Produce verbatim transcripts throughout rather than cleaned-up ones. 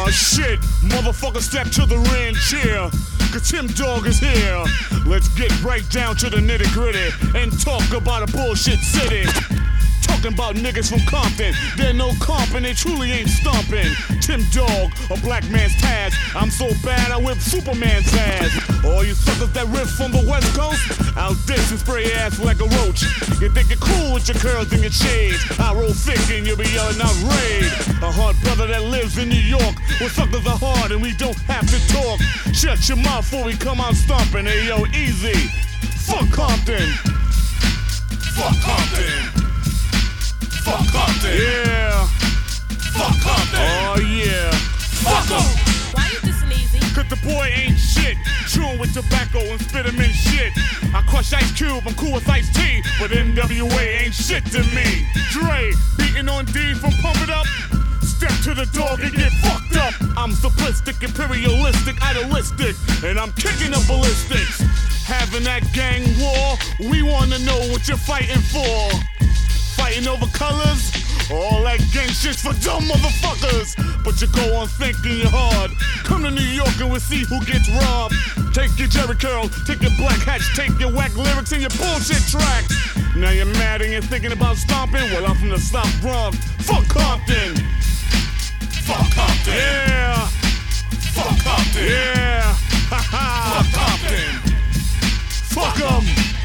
Oh shit, motherfucker, step to the ranch here, cause Tim Dog is here. Let's get right down to the nitty gritty and talk about a bullshit city. Talking about niggas from Compton, they're no comping, they truly ain't stomping. Tim Dog, a black man's task. I'm so bad I whip Superman's ass. All you suckers that riff from the West Coast, I'll diss and spray your ass like a roach. You think you're cool with your curls and your shades, I roll thick and you'll be yelling out raid. A hard brother that lives in New York, where suckers are hard and we don't have to talk. Shut your mouth before we come out stomping. Hey yo, easy. Fuck Compton. Fuck Compton. Fuck Compton. Yeah. Fuck Compton. Oh yeah. Fuck em. Why you dissing Easy? Cause the boy ain't shit. Chewing with tobacco and spit him in shit. I crush Ice Cube, I'm cool with Ice T, but N W A ain't shit to me. Dre, beating on D from Pump It Up. Step to the dog and get fucked up. I'm simplistic, imperialistic, idealistic, and I'm kicking up ballistics. Having that gang war, we wanna know what you're fighting for. Fighting over colors? All that gang shit's for dumb motherfuckers. But you go on thinking you're hard. Come to New York and we'll see who gets robbed. Take your Jerry curl, take your black hats, take your whack lyrics and your bullshit tracks. Now you're mad and you're thinking about stomping? Well, I'm from the South Bronx. Fuck Compton. Fuck Compton. Yeah. Fuck Compton. Yeah. Ha ha. Fuck Compton. Fuck 'em.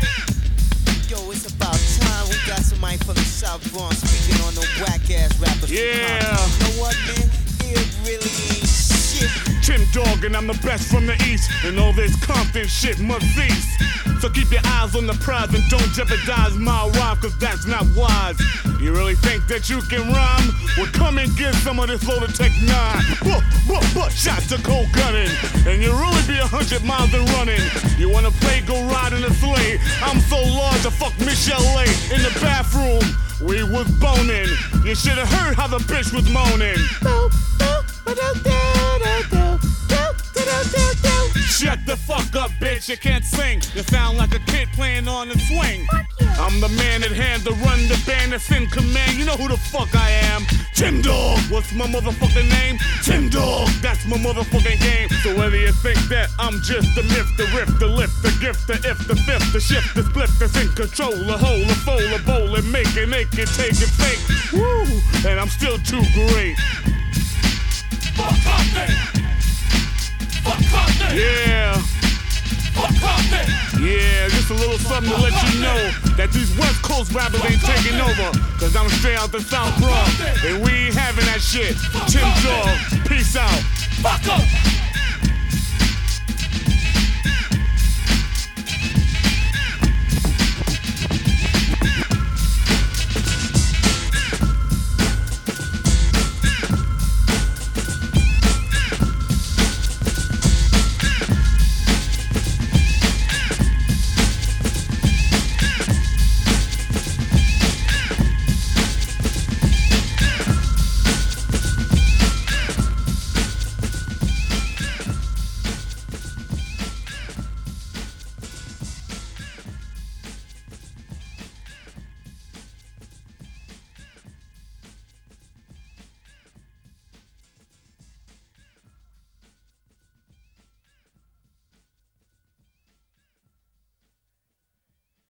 Yo, it's about time we got somebody from the South Bronx speaking on the whack-ass rappers. Yeah. You know what, man? It really ain't shit. Tim Dog and I'm the best from the East, and all this Compton shit must cease. So keep your eyes on the prize and don't jeopardize my rhyme, cause that's not wise. You really think that you can rhyme? Well, come and get some of this loaded Tech nine. Buh, buh, buh, shots to cold gunning, and you'll really be a hundred miles and running. You wanna play, go ride in a sleigh. I'm so large, I fuck Michelle A. In the bathroom, we was boning. You should've heard how the bitch was moaning. Shut the fuck up, bitch, you can't sing. You sound like a kid playing on the swing. I'm the man at hand to run the band that's in command. You know who the fuck I am. Tim Dog. What's my motherfucking name? Tim Dog. That's my motherfucking game. So whether you think that I'm just the myth, the riff, the lift, the gift, the if, the fifth, the shift, the split, that's in control, the whole, the fold, the bowl, and make it, make it, take it, fake. Woo! And I'm still too great. Fuck Compton. Fuck Compton. Yeah. Fuck Compton. Yeah, just a little something to let you know that these West Coast rappers ain't taking over. Cause I'm straight out the South Bronx, and we ain't having that shit. Tim Dog, peace out. Fuck 'em.